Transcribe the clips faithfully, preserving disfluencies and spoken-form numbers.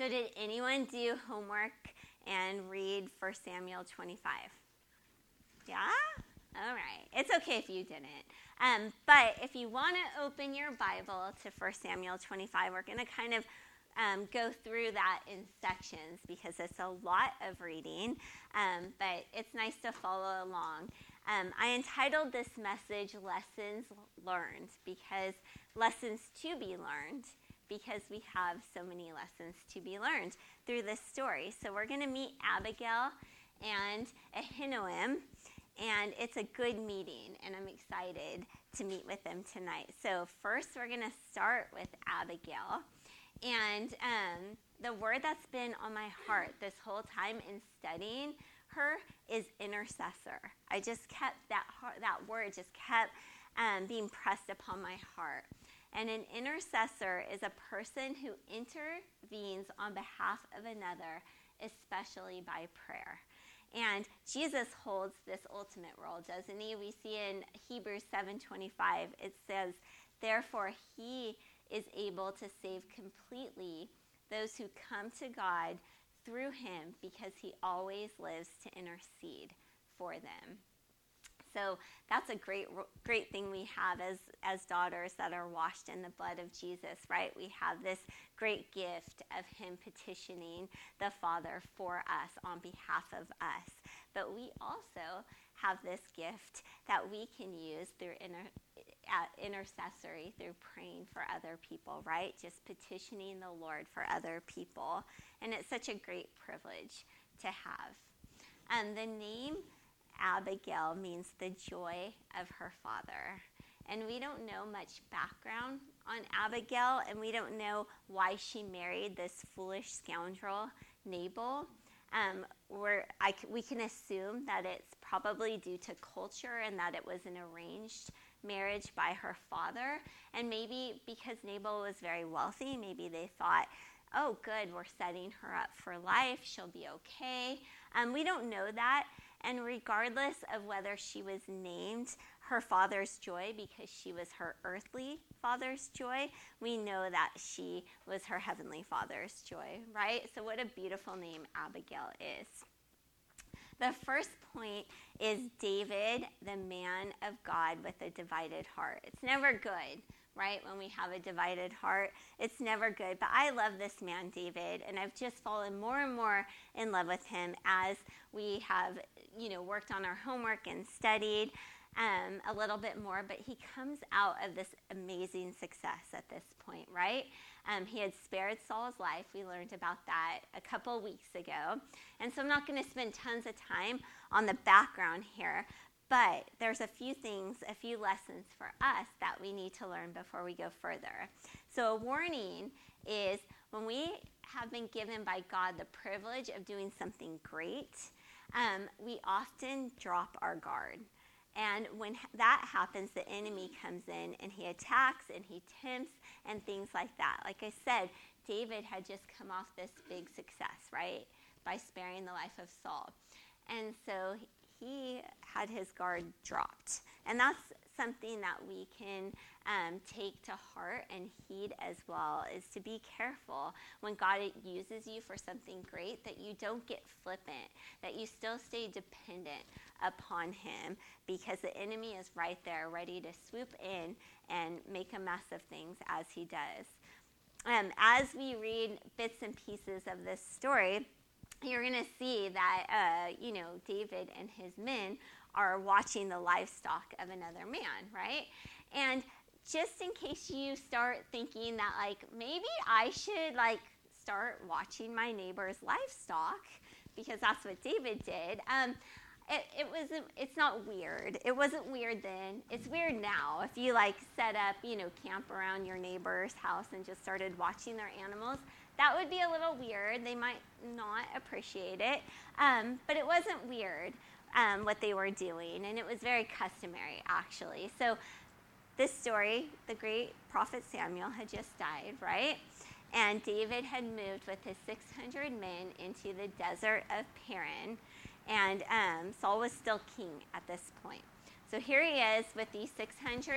So did anyone do homework and read First Samuel twenty-five? Yeah? All right. It's okay if you didn't. Um, but if you want to open your Bible to First Samuel twenty-five, we're going to kind of um, go through that in sections because it's a lot of reading, um, but it's nice to follow along. Um, I entitled this message Lessons Learned because lessons to be learned because we have so many lessons to be learned through this story. So we're going to meet Abigail and Ahinoam, and it's a good meeting, and I'm excited to meet with them tonight. So first we're going to start with Abigail, and um, the word that's been on my heart this whole time in studying her is intercessor. I just kept that heart, that word just kept um, being pressed upon my heart. And an intercessor is a person who intervenes on behalf of another, especially by prayer. And Jesus holds this ultimate role, doesn't he? We see in Hebrews seven twenty-five, it says, "Therefore he is able to save completely those who come to God through him, because he always lives to intercede for them." So that's a great great thing we have as, as daughters that are washed in the blood of Jesus, right? We have this great gift of him petitioning the Father for us on behalf of us. But we also have this gift that we can use through inter, uh, intercessory, through praying for other people, right? Just petitioning the Lord for other people. And it's such a great privilege to have. Um, the name Abigail means the joy of her father. And we don't know much background on Abigail, and we don't know why she married this foolish scoundrel, Nabal. Um, we're, I, we can assume that it's probably due to culture and that it was an arranged marriage by her father. And maybe because Nabal was very wealthy, maybe they thought, oh, good, we're setting her up for life. She'll be okay. Um, we don't know that. And regardless of whether she was named her father's joy because she was her earthly father's joy, we know that she was her heavenly father's joy, right? So what a beautiful name Abigail is. The first point is David, the man of God with a divided heart. It's never good, right, when we have a divided heart. It's never good. But I love this man, David, and I've just fallen more and more in love with him as we have, you know, worked on our homework and studied um, a little bit more. But he comes out of this amazing success at this point, right? Um, he had spared Saul's life. We learned about that a couple weeks ago. And so I'm not going to spend tons of time on the background here. But there's a few things, a few lessons for us that we need to learn before we go further. So a warning is when we have been given by God the privilege of doing something great, um, we often drop our guard. And when that happens, the enemy comes in and he attacks and he tempts and things like that. Like I said, David had just come off this big success, right, by sparing the life of Saul. And so he had his guard dropped. And that's something that we can um, take to heart and heed as well, is to be careful when God uses you for something great, that you don't get flippant, that you still stay dependent upon him, because the enemy is right there ready to swoop in and make a mess of things as he does. Um, as we read bits and pieces of this story, you're going to see that, uh, you know, David and his men are watching the livestock of another man, right? And just in case you start thinking that, like, maybe I should, like, start watching my neighbor's livestock, because that's what David did, um, it, it wasn't, it's not weird. It wasn't weird then. It's weird now. If you, like, set up, you know, camp around your neighbor's house and just started watching their animals, that would be a little weird. They might not appreciate it. Um, but it wasn't weird, um, what they were doing. And it was very customary, actually. So this story, the great prophet Samuel had just died, right? And David had moved with his six hundred men into the desert of Paran. And um, Saul was still king at this point. So here he is with these six hundred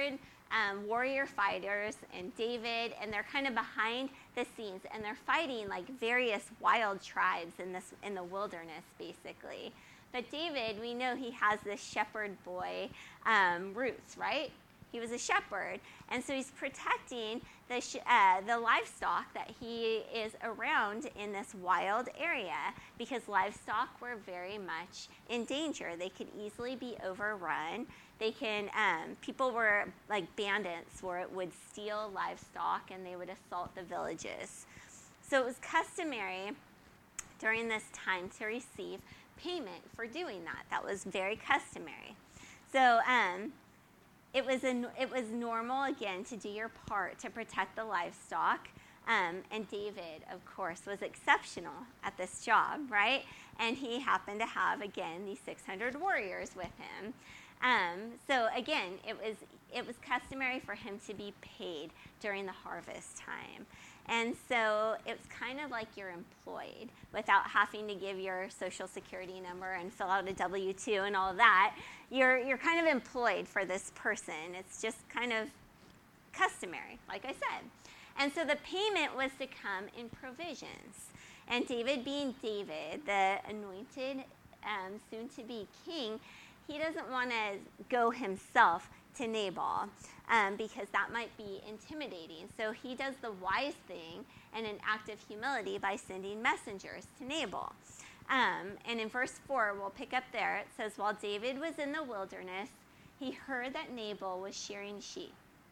um, warrior fighters and David, and they're kind of behind the scenes, and they're fighting like various wild tribes in this in the wilderness, basically. But David, we know he has this shepherd boy um, roots, right? He was a shepherd, and so he's protecting the sh- uh, the livestock that he is around in this wild area, because livestock were very much in danger. They could easily be overrun. They can um, people were like bandits, where it would steal livestock and they would assault the villages. So it was customary during this time to receive payment for doing that. That was very customary. So. Um, It was, a, it was normal, again, to do your part to protect the livestock. Um, and David, of course, was exceptional at this job, right? And he happened to have, again, these six hundred warriors with him. Um, so, again, it was, it was customary for him to be paid during the harvest time. And so it was kind of like you're employed without having to give your social security number and fill out a W two and all of that. You're, you're kind of employed for this person. It's just kind of customary, like I said. And so the payment was to come in provisions. And David, being David, the anointed, um, soon-to-be king, he doesn't want to go himself to Nabal, um, because that might be intimidating. So he does the wise thing and an act of humility by sending messengers to Nabal. Um, and in verse four, we'll pick up there, it says, while David was in the wilderness, he heard that Nabal was shearing sheep.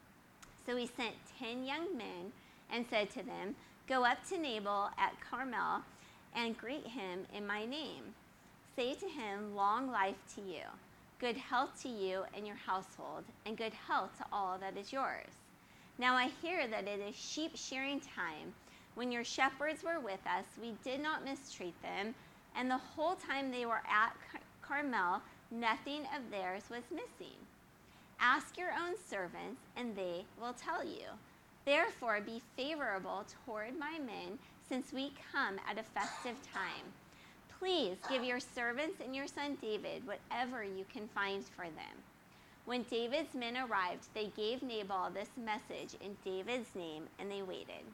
So he sent ten young men and said to them, go up to Nabal at Carmel and greet him in my name. Say to him, long life to you. Good health to you and your household, and good health to all that is yours. Now I hear that it is sheep shearing time. When your shepherds were with us, we did not mistreat them, and the whole time they were at Car- Carmel, nothing of theirs was missing. Ask your own servants, and they will tell you. Therefore be favorable toward my men, since we come at a festive time. Please give your servants and your son David whatever you can find for them. When David's men arrived, they gave Nabal this message in David's name, and they waited.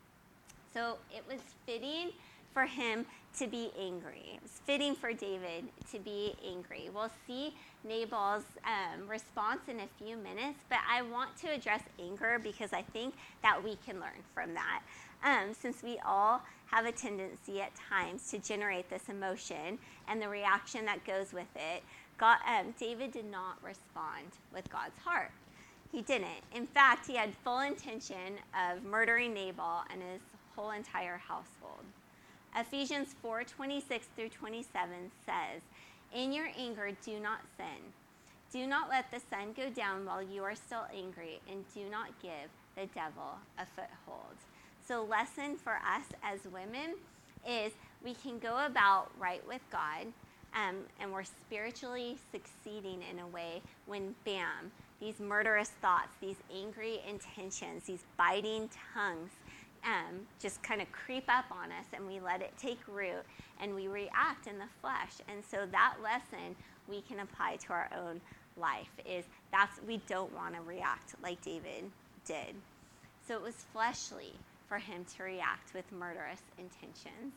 So it was fitting for him to be angry. It was fitting for David to be angry. We'll see Nabal's um, response in a few minutes, but I want to address anger because I think that we can learn from that. Um, since we all have a tendency at times to generate this emotion and the reaction that goes with it, God, um, David did not respond with God's heart. He didn't. In fact, he had full intention of murdering Nabal and his whole entire household. Ephesians four twenty-six through twenty-seven says, in your anger, do not sin. Do not let the sun go down while you are still angry, and do not give the devil a foothold. So lesson for us as women is we can go about right with God, um, and we're spiritually succeeding in a way when, bam, these murderous thoughts, these angry intentions, these biting tongues um, just kind of creep up on us, and we let it take root, and we react in the flesh. And so that lesson we can apply to our own life is that's we don't want to react like David did. So it was fleshly for him to react with murderous intentions.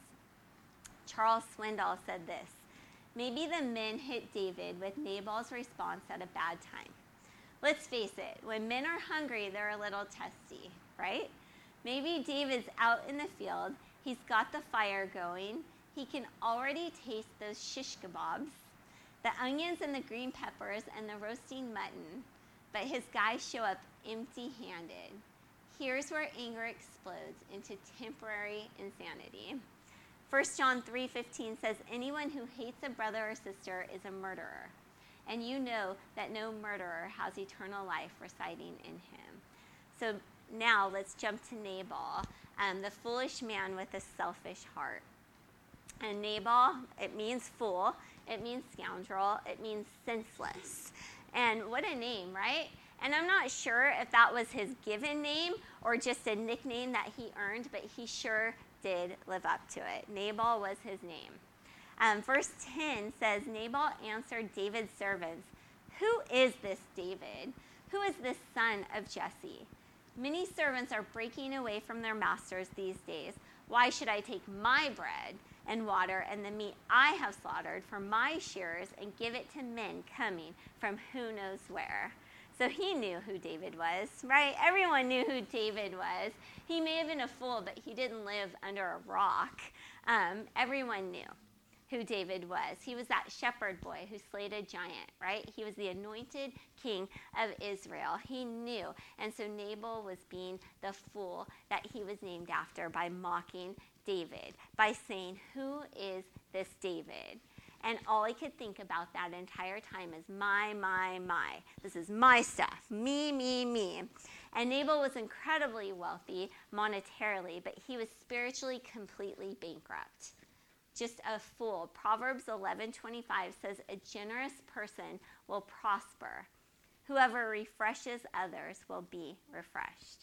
Charles Swindoll said this, maybe the men hit David with Nabal's response at a bad time. Let's face it, when men are hungry, they're a little testy, right? Maybe David's out in the field, he's got the fire going, he can already taste those shish kebabs, the onions and the green peppers and the roasting mutton, but his guys show up empty-handed. Here's where anger explodes into temporary insanity. First John three fifteen says, anyone who hates a brother or sister is a murderer, and you know that no murderer has eternal life residing in him. So now let's jump to Nabal, um, the foolish man with a selfish heart. And Nabal, it means fool, it means scoundrel, it means senseless. And what a name, right? And I'm not sure if that was his given name or just a nickname that he earned, but he sure did live up to it. Nabal was his name. Um, verse ten says, Nabal answered David's servants, who is this David Who is this son of Jesse? Many servants are breaking away from their masters these days. Why should I take my bread and water and the meat I have slaughtered for my shearers and give it to men coming from who knows where?" So he knew who David was, right? Everyone knew who David was. He may have been a fool, but he didn't live under a rock. Um, everyone knew who David was. He was that shepherd boy who slayed a giant, right? He was the anointed king of Israel. He knew. And so Nabal was being the fool that he was named after by mocking David, by saying, "Who is this David?" And all he could think about that entire time is my, my, my. This is my stuff. Me, me, me. And Nabal was incredibly wealthy monetarily, but he was spiritually completely bankrupt. Just a fool. Proverbs eleven twenty-five says, "A generous person will prosper. Whoever refreshes others will be refreshed."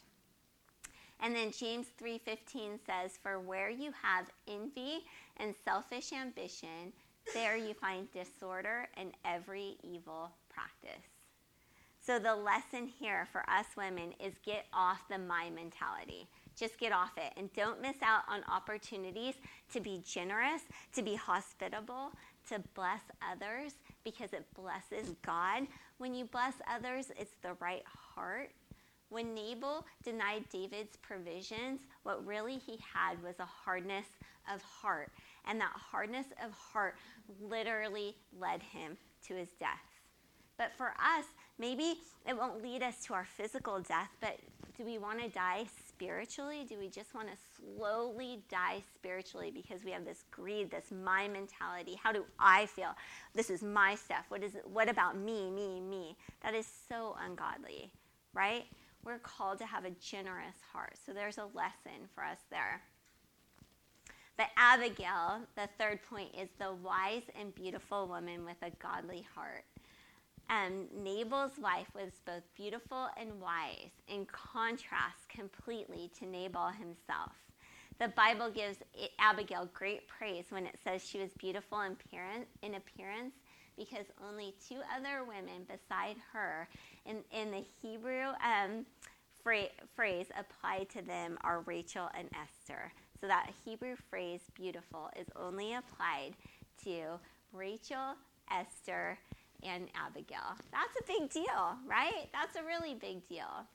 And then James three fifteen says, "For where you have envy and selfish ambition, there you find disorder and every evil practice." So the lesson here for us women is get off the my mentality. Just get off it and don't miss out on opportunities to be generous, to be hospitable, to bless others because it blesses God. When you bless others, it's the right heart. When Nabal denied David's provisions, what really he had was a hardness of heart. And that hardness of heart literally led him to his death. But for us, maybe it won't lead us to our physical death, but do we want to die spiritually? Do we just want to slowly die spiritually because we have this greed, this my mentality? How do I feel? This is my stuff. What is it? What about me, me, me? That is so ungodly, right? We're called to have a generous heart. So there's a lesson for us there. But Abigail, the third point, is the wise and beautiful woman with a godly heart. Um, Nabal's wife was both beautiful and wise, in contrast completely to Nabal himself. The Bible gives Abigail great praise when it says she was beautiful in appearance, in appearance because only two other women beside her in, in the Hebrew um, fra- phrase applied to them are Rachel and Esther. So that Hebrew phrase, beautiful, is only applied to Rachel, Esther, and Abigail. That's a big deal, right? That's a really big deal.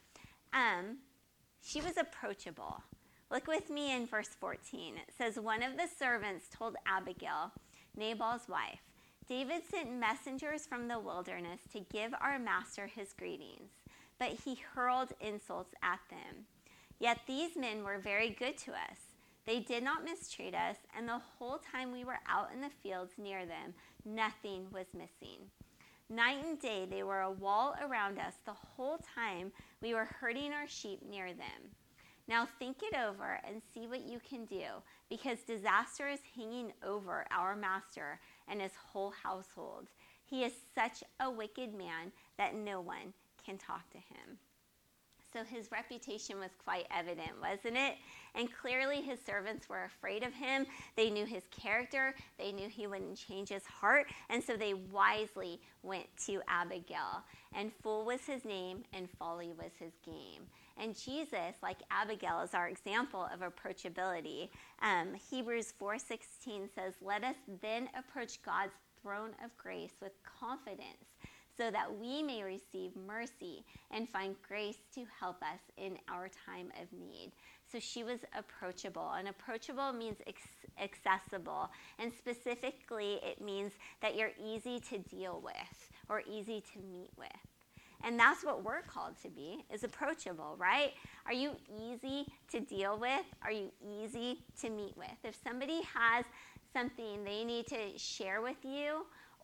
Um, she was approachable. Look with me in verse fourteen. It says, "One of the servants told Abigail, Nabal's wife, 'David sent messengers from the wilderness to give our master his greetings, but he hurled insults at them. Yet these men were very good to us. They did not mistreat us, and the whole time we were out in the fields near them, nothing was missing. Night and day they were a wall around us the whole time we were herding our sheep near them. Now think it over and see what you can do, because disaster is hanging over our master and his whole household. He is such a wicked man that no one can talk to him.'" So his reputation was quite evident, wasn't it? And clearly his servants were afraid of him. They knew his character. They knew he wouldn't change his heart. And so they wisely went to Abigail. And fool was his name, and folly was his game. And Jesus, like Abigail, is our example of approachability. Um, Hebrews four sixteen says, "Let us then approach God's throne of grace with confidence, so that we may receive mercy and find grace to help us in our time of need." So she was approachable. And approachable means ex- accessible. And specifically, it means that you're easy to deal with or easy to meet with. And that's what we're called to be, is approachable, right? Are you easy to deal with? Are you easy to meet with? If somebody has something they need to share with you,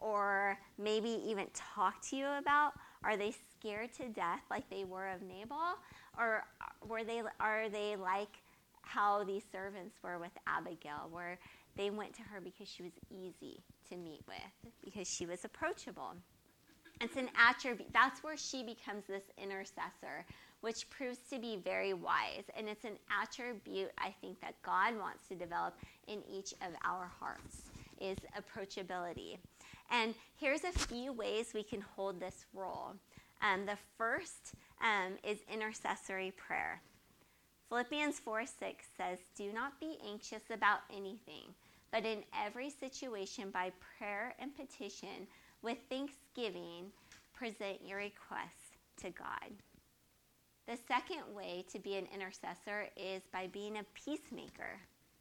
or maybe even talk to you about, are they scared to death like they were of Nabal? Or were they, are they like how these servants were with Abigail, where they went to her because she was easy to meet with, because she was approachable? It's an attribute. That's where she becomes this intercessor, which proves to be very wise. And it's an attribute, I think, that God wants to develop in each of our hearts, is approachability. And here's a few ways we can hold this role. Um, the first um, is intercessory prayer. Philippians four six says, "Do not be anxious about anything, but in every situation by prayer and petition, with thanksgiving, present your requests to God." The second way to be an intercessor is by being a peacemaker.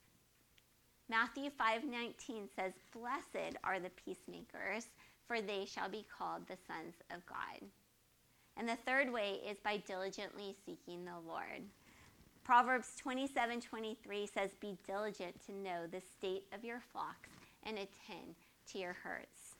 Matthew five nineteen says, "Blessed are the peacemakers, for they shall be called the sons of God." And the third way is by diligently seeking the Lord. Proverbs twenty-seven twenty-three says, "Be diligent to know the state of your flocks and attend to your herds."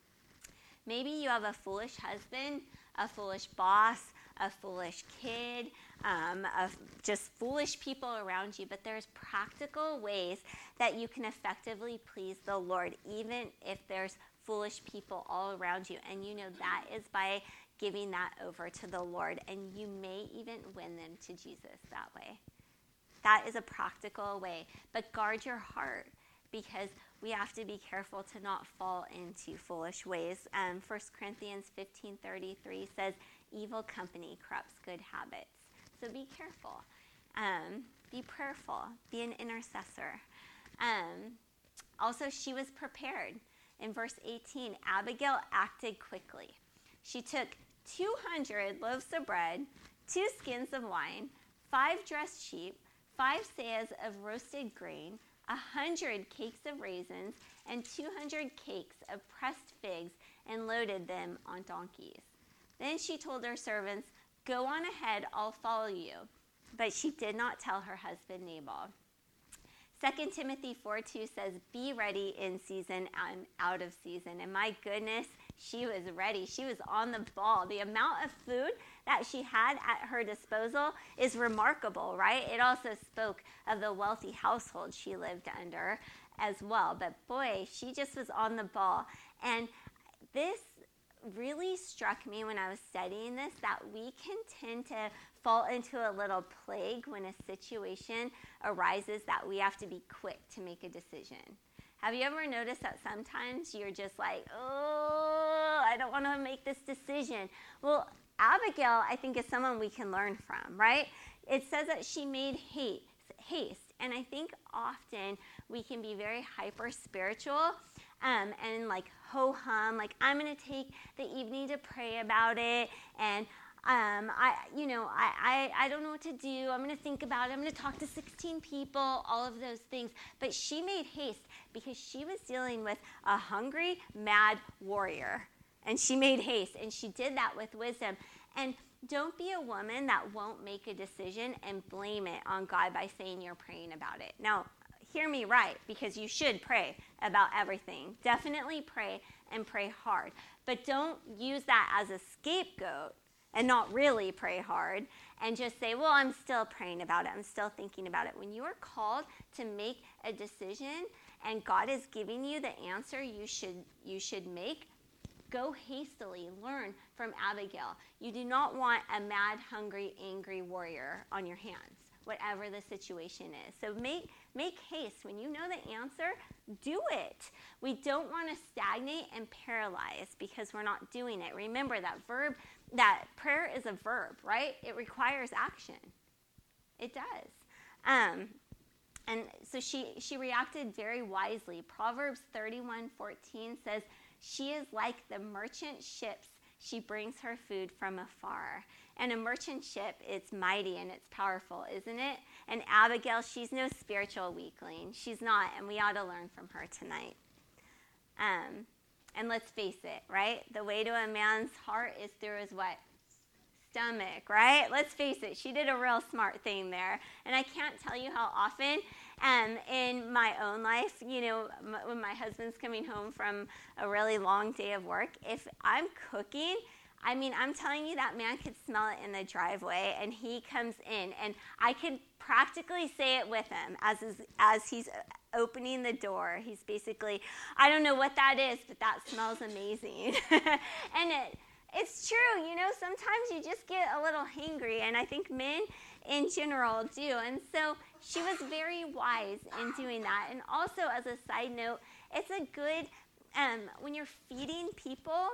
Maybe you have a foolish husband, a foolish boss, a foolish kid, um, of just foolish people around you, but there's practical ways that you can effectively please the Lord, even if there's foolish people all around you. And you know that is by giving that over to the Lord, and you may even win them to Jesus that way. That is a practical way. But guard your heart, because we have to be careful to not fall into foolish ways. Um, First Corinthians fifteen thirty-three says, "Evil company corrupts good habits." So be careful. Um, be prayerful. Be an intercessor. Um, also, she was prepared. In verse eighteen, Abigail acted quickly. She took two hundred loaves of bread, two skins of wine, five dressed sheep, five seahs of roasted grain, a hundred cakes of raisins, and two hundred cakes of pressed figs, and loaded them on donkeys. Then she told her servants, "Go on ahead, I'll follow you." But she did not tell her husband Nabal. Second Timothy four two says, "Be ready in season and out of season." And my goodness, she was ready. She was on the ball. The amount of food that she had at her disposal is remarkable, right? It also spoke of the wealthy household she lived under as well. But boy, she just was on the ball. And this really struck me when I was studying this, that we can tend to fall into a little plague when a situation arises that we have to be quick to make a decision. Have you ever noticed that sometimes you're just like, oh, I don't want to make this decision? Well, Abigail, I think, is someone we can learn from, right? It says that she made haste, haste. And I think often we can be very hyper-spiritual um, and like ho-hum, like I'm going to take the evening to pray about it, and Um, I, you know, I, I, I don't know what to do. I'm going to think about it. I'm going to talk to sixteen people, all of those things. But she made haste because she was dealing with a hungry, mad warrior. And she made haste, and she did that with wisdom. And don't be a woman that won't make a decision and blame it on God by saying you're praying about it. Now, hear me right, because you should pray about everything. Definitely pray, and pray hard. But don't use that as a scapegoat and not really pray hard and just say, well, I'm still praying about it. I'm still thinking about it. When you are called to make a decision and God is giving you the answer you should you should make, go hastily. Learn from Abigail. You do not want a mad, hungry, angry warrior on your hands, whatever the situation is. So make make haste. When you know the answer, do it. We don't want to stagnate and paralyze because we're not doing it. Remember that verb, that prayer is a verb, right? It requires action. It does. Um, and so she, she reacted very wisely. Proverbs thirty-one fourteen says, "She is like the merchant ships. She brings her food from afar." And a merchant ship, it's mighty and it's powerful, isn't it? And Abigail, she's no spiritual weakling. She's not, and we ought to learn from her tonight. Um, and let's face it, right? The way to a man's heart is through his what? Stomach, right? Let's face it. She did a real smart thing there. And I can't tell you how often um, in my own life, you know, m- when my husband's coming home from a really long day of work, if I'm cooking, I mean, I'm telling you, that man could smell it in the driveway, and he comes in, and I could practically say it with him as is, as he's opening the door. He's basically, I don't know what that is, but that smells amazing. And it it's true, you know, sometimes you just get a little hangry, and I think men in general do. And so she was very wise in doing that. And also, as a side note, it's a good, um, when you're feeding people,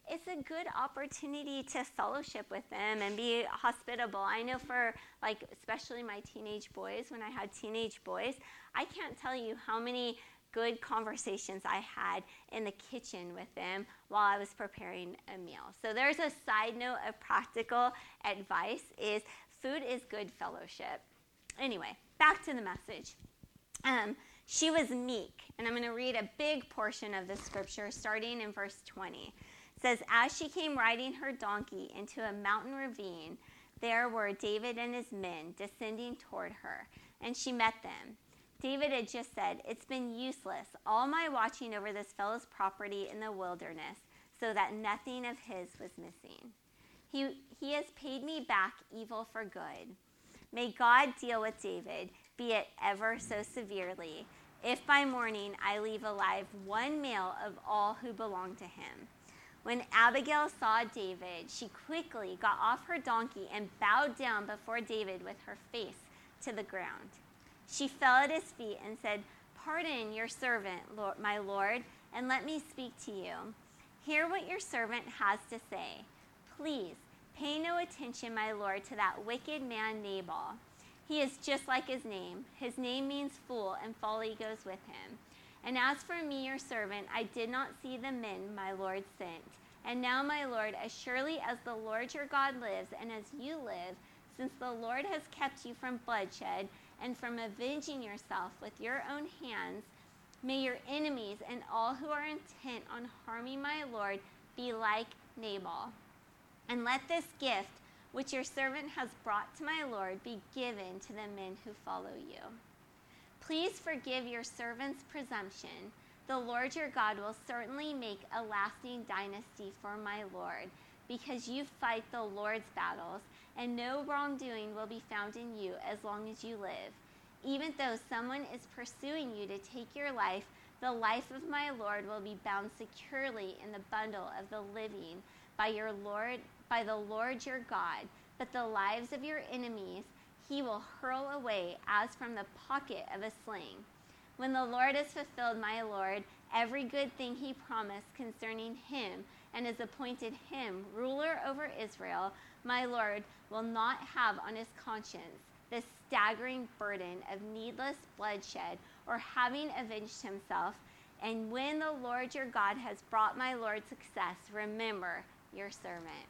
it's a good opportunity to fellowship with them and be hospitable. I know for, like, especially my teenage boys, when I had teenage boys, I can't tell you how many good conversations I had in the kitchen with them while I was preparing a meal. So there's a side note of practical advice is food is good fellowship. Anyway, back to the message. Um, she was meek, and I'm going to read a big portion of the scripture starting in verse twenty. It says, as she came riding her donkey into a mountain ravine, there were David and his men descending toward her, and she met them. David had just said, it's been useless, all my watching over this fellow's property in the wilderness, so that nothing of his was missing. He, he has paid me back evil for good. May God deal with David, be it ever so severely, if by morning I leave alive one male of all who belong to him. When Abigail saw David, she quickly got off her donkey and bowed down before David with her face to the ground. She fell at his feet and said, pardon your servant, Lord, my lord, and let me speak to you. Hear what your servant has to say. Please, pay no attention, my lord, to that wicked man Nabal. He is just like his name. His name means fool, and folly goes with him. And as for me, your servant, I did not see the men my Lord sent. And now, my Lord, as surely as the Lord your God lives, and as you live, since the Lord has kept you from bloodshed and from avenging yourself with your own hands, may your enemies and all who are intent on harming my Lord be like Nabal. And let this gift, which your servant has brought to my Lord, be given to the men who follow you. Please forgive your servant's presumption. The Lord your God will certainly make a lasting dynasty for my Lord, because you fight the Lord's battles, and no wrongdoing will be found in you as long as you live. Even though someone is pursuing you to take your life, the life of my Lord will be bound securely in the bundle of the living by your Lord, by the Lord your God. But the lives of your enemies he will hurl away as from the pocket of a sling. When the Lord has fulfilled my Lord every good thing he promised concerning him, and has appointed him ruler over Israel, my Lord will not have on his conscience the staggering burden of needless bloodshed or having avenged himself. And when the Lord your God has brought my Lord success, remember your servant.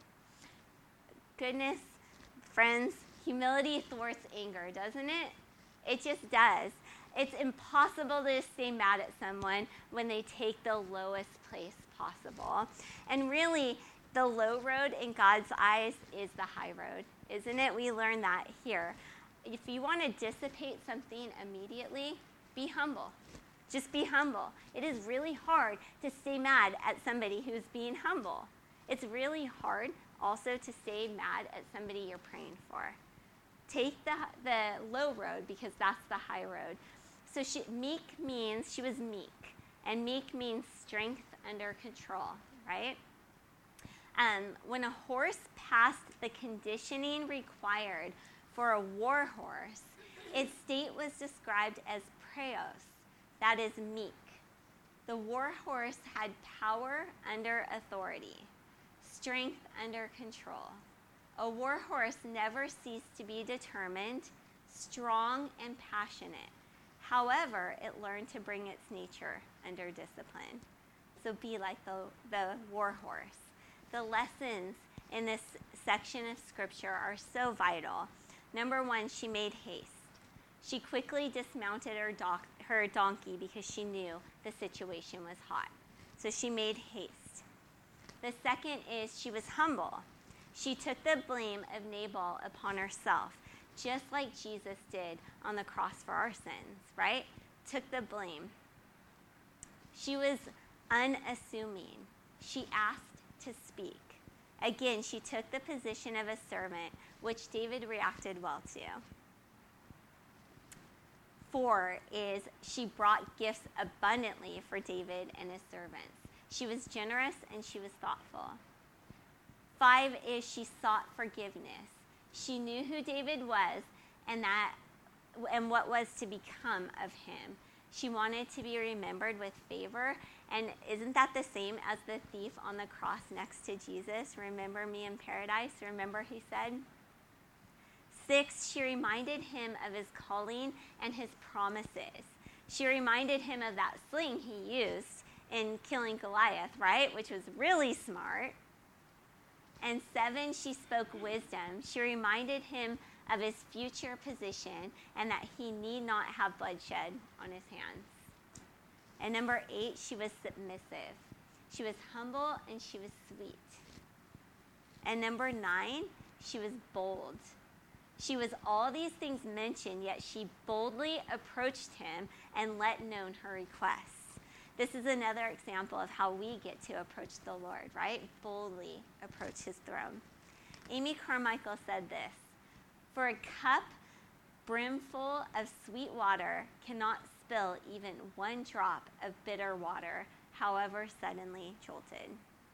Goodness, friends, humility thwarts anger, doesn't it? It just does. It's impossible to stay mad at someone when they take the lowest place possible. And really, the low road in God's eyes is the high road, isn't it? We learn that here. If you want to dissipate something immediately, be humble. Just be humble. It is really hard to stay mad at somebody who's being humble. It's really hard also to stay mad at somebody you're praying for. Take the the low road, because that's the high road. So she, meek means, she was meek. And meek means strength under control, right? Um, when a horse passed the conditioning required for a war horse, its state was described as praeos, that is meek. The war horse had power under authority, strength under control. A war horse never ceased to be determined, strong, and passionate. However, it learned to bring its nature under discipline. So be like the, the war horse. The lessons in this section of scripture are so vital. Number one, she made haste. She quickly dismounted her, doc, her donkey because she knew the situation was hot. So she made haste. The second is she was humble. She took the blame of Nabal upon herself, just like Jesus did on the cross for our sins, right? Took the blame. She was unassuming. She asked to speak. Again, she took the position of a servant, which David reacted well to. Four is she brought gifts abundantly for David and his servants. She was generous and she was thoughtful. Five is she sought forgiveness. She knew who David was and that and what was to become of him. She wanted to be remembered with favor. And isn't that the same as the thief on the cross next to Jesus? Remember me in paradise, remember, he said. Six, she reminded him of his calling and his promises. She reminded him of that sling he used in killing Goliath, right? Which was really smart. And seven, she spoke wisdom. She reminded him of his future position and that he need not have bloodshed on his hands. And number eight, she was submissive. She was humble and she was sweet. And number nine, she was bold. She was all these things mentioned, yet she boldly approached him and let known her requests. This is another example of how we get to approach the Lord, right? Boldly approach his throne. Amy Carmichael said this, "For a cup brimful of sweet water cannot spill even one drop of bitter water, however suddenly jolted."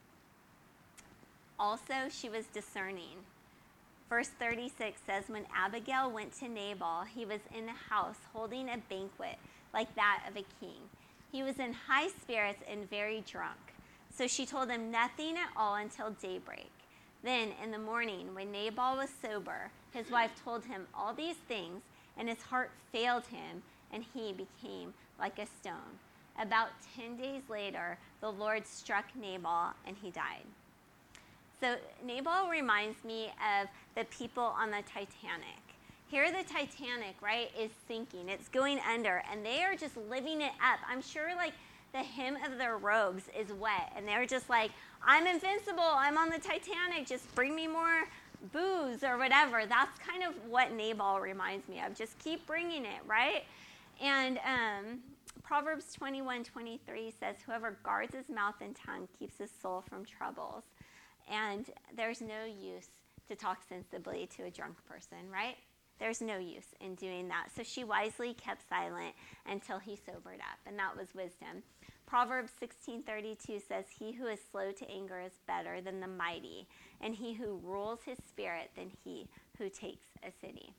Also, she was discerning. Verse thirty-six says, when Abigail went to Nabal, he was in the house holding a banquet like that of a king. He was in high spirits and very drunk. So she told him nothing at all until daybreak. Then in the morning, when Nabal was sober, his wife told him all these things, and his heart failed him, and he became like a stone. About ten days later, the Lord struck Nabal, and he died. So Nabal reminds me of the people on the Titanic. Here the Titanic, right, is sinking. It's going under, and they are just living it up. I'm sure, like, the hem of their robes is wet, and they're just like, I'm invincible. I'm on the Titanic. Just bring me more booze or whatever. That's kind of what Nabal reminds me of. Just keep bringing it, right? And um, Proverbs twenty-one twenty-three says, whoever guards his mouth and tongue keeps his soul from troubles. And there's no use to talk sensibly to a drunk person, right? There's no use in doing that. So she wisely kept silent until he sobered up, and that was wisdom. Proverbs sixteen thirty-two says, he who is slow to anger is better than the mighty, and he who rules his spirit than he who takes a city.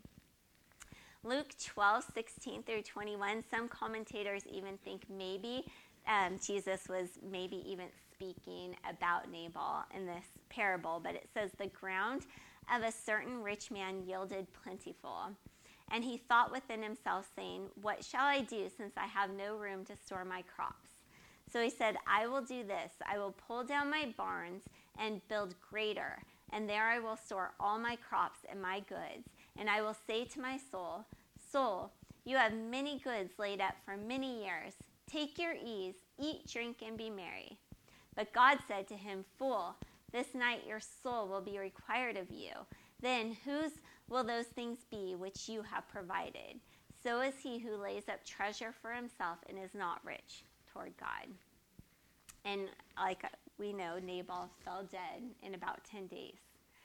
Luke twelve sixteen through twenty-one, some commentators even think maybe um, Jesus was maybe even speaking about Nabal in this parable, but it says, the ground of a certain rich man yielded plentiful. And he thought within himself, saying, what shall I do, since I have no room to store my crops? So he said, I will do this. I will pull down my barns and build greater, and there I will store all my crops and my goods. And I will say to my soul, soul, you have many goods laid up for many years. Take your ease, eat, drink, and be merry. But God said to him, fool, this night your soul will be required of you. Then whose will those things be which you have provided? So is he who lays up treasure for himself and is not rich toward God. And like we know, Nabal fell dead in about ten days.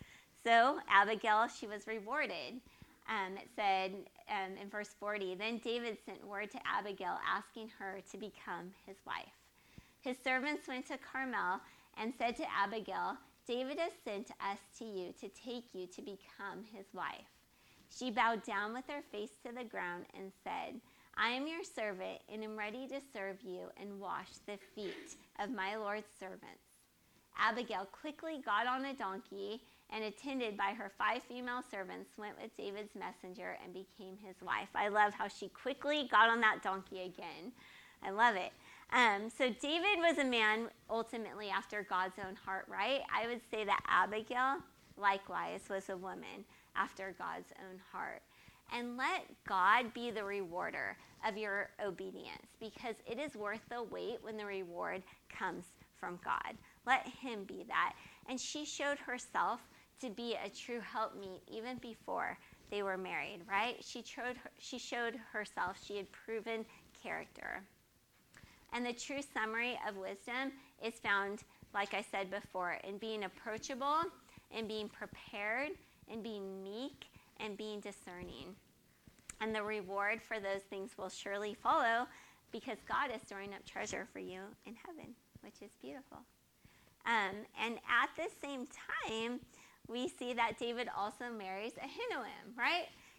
So Abigail, she was rewarded. Um, it said um, in verse forty, then David sent word to Abigail asking her to become his wife. His servants went to Carmel and said to Abigail, David has sent us to you to take you to become his wife. She bowed down with her face to the ground and said, I am your servant and am ready to serve you and wash the feet of my Lord's servants. Abigail quickly got on a donkey and, attended by her five female servants, went with David's messenger and became his wife. I love how she quickly got on that donkey again. I love it. Um, so David was a man ultimately after God's own heart, right? I would say that Abigail, likewise, was a woman after God's own heart. And let God be the rewarder of your obedience, because it is worth the wait when the reward comes from God. Let him be that. And she showed herself to be a true helpmeet even before they were married, right? She showed, her, she showed herself. She had proven character. And the true summary of wisdom is found, like I said before, in being approachable, in being prepared, in being meek, and being discerning. And the reward for those things will surely follow, because God is storing up treasure for you in heaven, which is beautiful. Um, and at the same time, we see that David also marries Ahinoam, right?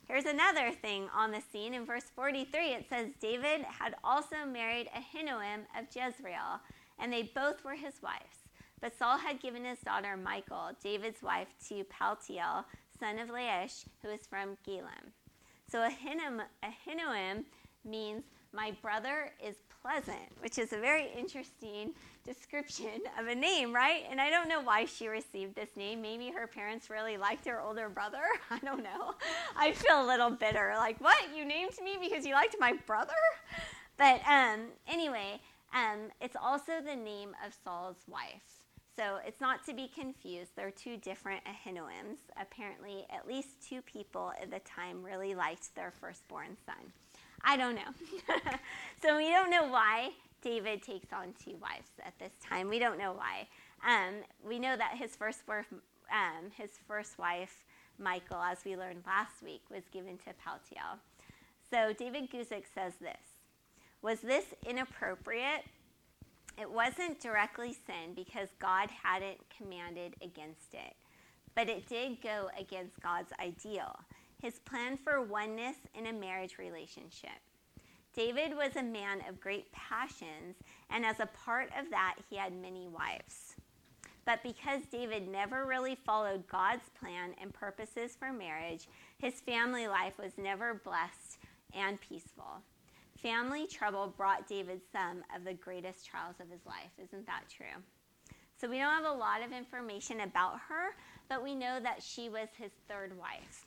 Here's another thing on the scene. In verse forty-three, it says, David had also married Ahinoam of Jezreel, and they both were his wives. But Saul had given his daughter Michal, David's wife, to Paltiel, son of Laish, who is from Gilam. So Ahinoam, Ahinoam means my brother is pleasant, which is a very interesting description of a name, right? And I don't know why she received this name. Maybe her parents really liked her older brother. I don't know. I feel a little bitter. Like, what? You named me because you liked my brother? But um, anyway, um, it's also the name of Saul's wife. So it's not to be confused. There are two different Ahinoams. Apparently, at least two people at the time really liked their firstborn son. I don't know. So we don't know why David takes on two wives at this time. We don't know why. Um, we know that his first, um, his first wife, Michal, as we learned last week, was given to Paltiel. So David Guzik says this, was this inappropriate? It wasn't directly sin because God hadn't commanded against it, but it did go against God's ideal, his plan for oneness in a marriage relationship. David was a man of great passions, and as a part of that, he had many wives. But because David never really followed God's plan and purposes for marriage, his family life was never blessed and peaceful. Family trouble brought David some of the greatest trials of his life. Isn't that true? So we don't have a lot of information about her, but we know that she was his third wife.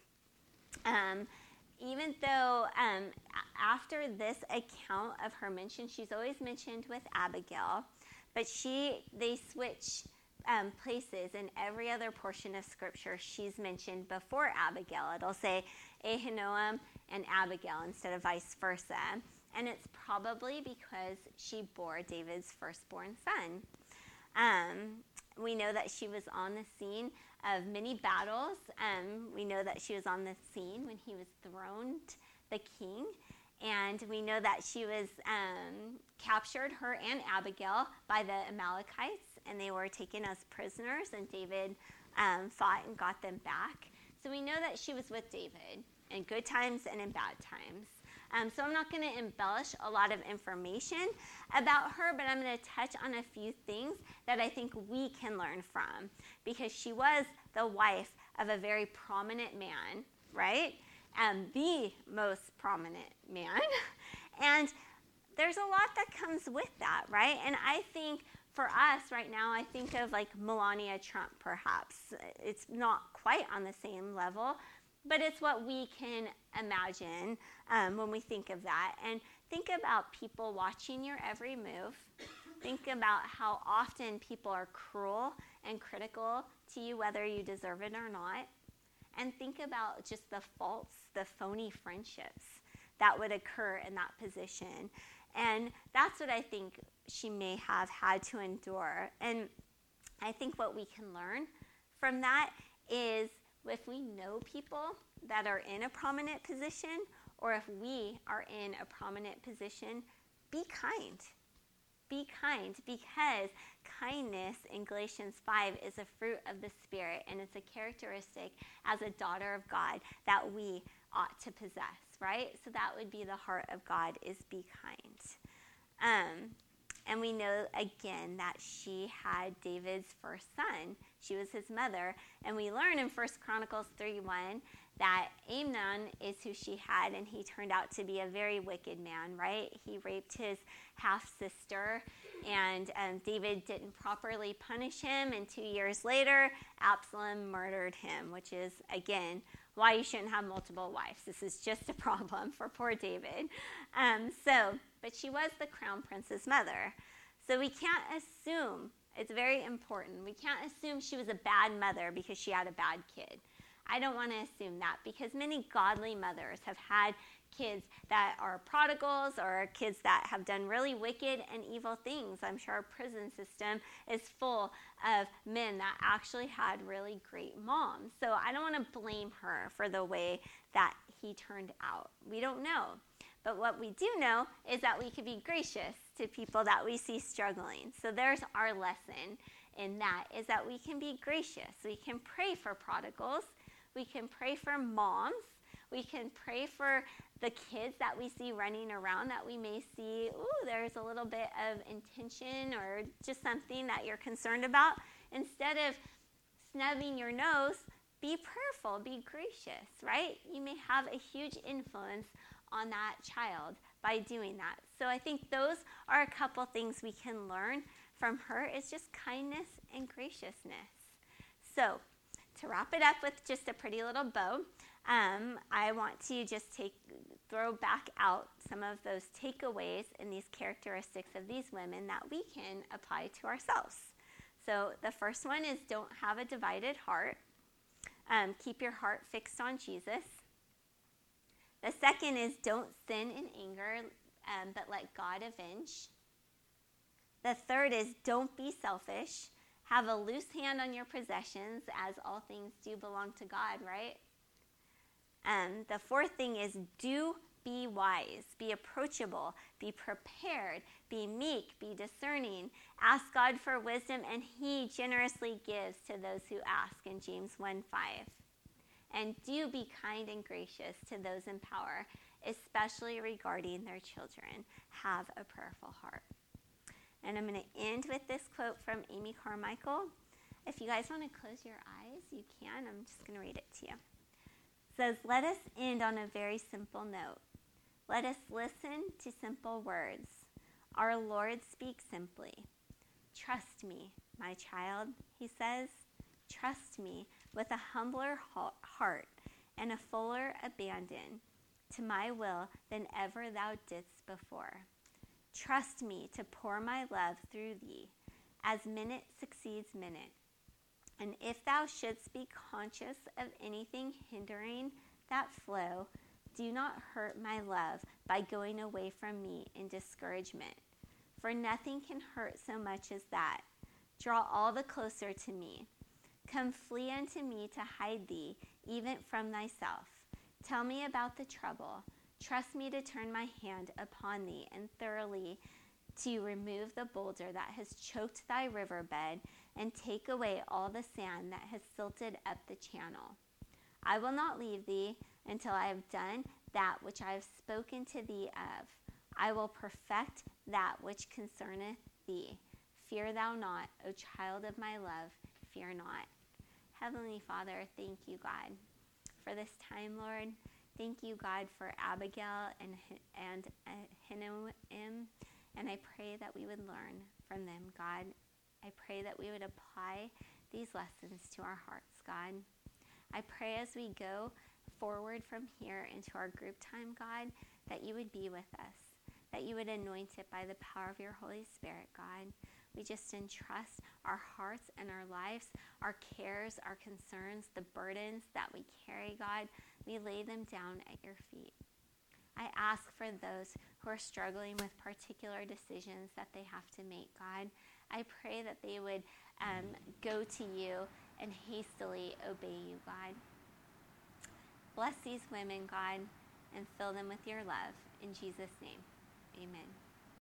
Um, even though um, after this account of her mention, she's always mentioned with Abigail, but she they switch um, places in every other portion of Scripture. She's mentioned before Abigail. It'll say Ahinoam and Abigail instead of vice versa, and it's probably because she bore David's firstborn son. Um, we know that she was on the scene of many battles. Um, we know that she was on the scene when he was throned the king. And we know that she was um, captured, her and Abigail, by the Amalekites. And they were taken as prisoners. And David um, fought and got them back. So we know that she was with David in good times and in bad times. Um, so I'm not going to embellish a lot of information about her, but I'm going to touch on a few things that I think we can learn from, because she was the wife of a very prominent man, right? Um, the most prominent man. And there's a lot that comes with that, right? And I think for us right now, I think of like Melania Trump, perhaps. It's not quite on the same level, but it's what we can imagine um, when we think of that. And think about people watching your every move. Think about how often people are cruel and critical to you, whether you deserve it or not. And think about just the faults, the phony friendships that would occur in that position. And that's what I think she may have had to endure. And I think what we can learn from that is, if we know people that are in a prominent position, or if we are in a prominent position, be kind. Be kind, because kindness in Galatians five is a fruit of the Spirit, and it's a characteristic as a daughter of God that we ought to possess, right? So that would be the heart of God, is be kind. Um, and we know, again, that she had David's first son. She was his mother. And we learn in First Chronicles three one that Amnon is who she had, and he turned out to be a very wicked man, right? He raped his half-sister, and um, David didn't properly punish him, and two years later, Absalom murdered him, which is, again, why you shouldn't have multiple wives. This is just a problem for poor David. Um, so, but she was the crown prince's mother. So we can't assume, it's very important, we can't assume she was a bad mother because she had a bad kid. I don't want to assume that, because many godly mothers have had kids that are prodigals, or kids that have done really wicked and evil things. I'm sure our prison system is full of men that actually had really great moms. So I don't want to blame her for the way that he turned out. We don't know. But what we do know is that we can be gracious to people that we see struggling. So there's our lesson in that, is that we can be gracious. We can pray for prodigals. We can pray for moms. We can pray for the kids that we see running around, that we may see, ooh, there's a little bit of intention or just something that you're concerned about. Instead of snubbing your nose, be prayerful, be gracious, right? You may have a huge influence on that child by doing that. So I think those are a couple things we can learn from her, is just kindness and graciousness. So to wrap it up with just a pretty little bow, um, I want to just take throw back out some of those takeaways and these characteristics of these women that we can apply to ourselves. So the first one is, don't have a divided heart. Um, keep your heart fixed on Jesus. The second is, don't sin in anger, um, but let God avenge. The third is, don't be selfish. Have a loose hand on your possessions, as all things do belong to God, right? Um, the fourth thing is, do be wise, be approachable, be prepared, be meek, be discerning. Ask God for wisdom, and he generously gives to those who ask, in James one five. And do be kind and gracious to those in power, especially regarding their children. Have a prayerful heart. And I'm going to end with this quote from Amy Carmichael. If you guys want to close your eyes, you can. I'm just going to read it to you. It says, let us end on a very simple note. Let us listen to simple words. Our Lord speaks simply. Trust me, my child, he says. Trust me with a humbler heart and a fuller abandon to my will than ever thou didst before. Trust me to pour my love through thee, as minute succeeds minute. And if thou shouldst be conscious of anything hindering that flow, do not hurt my love by going away from me in discouragement. For nothing can hurt so much as that. Draw all the closer to me. Come flee unto me to hide thee, even from thyself. Tell me about the trouble. Trust me to turn my hand upon thee, and thoroughly to remove the boulder that has choked thy riverbed, and take away all the sand that has silted up the channel. I will not leave thee until I have done that which I have spoken to thee of. I will perfect that which concerneth thee. Fear thou not, O child of my love, fear not. Heavenly Father, thank you, God, for this time, Lord. Thank you, God, for Abigail and and Ahinoam, and I pray that we would learn from them, God. I pray that we would apply these lessons to our hearts, God. I pray as we go forward from here into our group time, God, that you would be with us, that you would anoint it by the power of your Holy Spirit, God. We just entrust our hearts and our lives, our cares, our concerns, the burdens that we carry, God. We lay them down at your feet. I ask for those who are struggling with particular decisions that they have to make, God. I pray that they would um, go to you and hastily obey you, God. Bless these women, God, and fill them with your love. In Jesus' name, amen.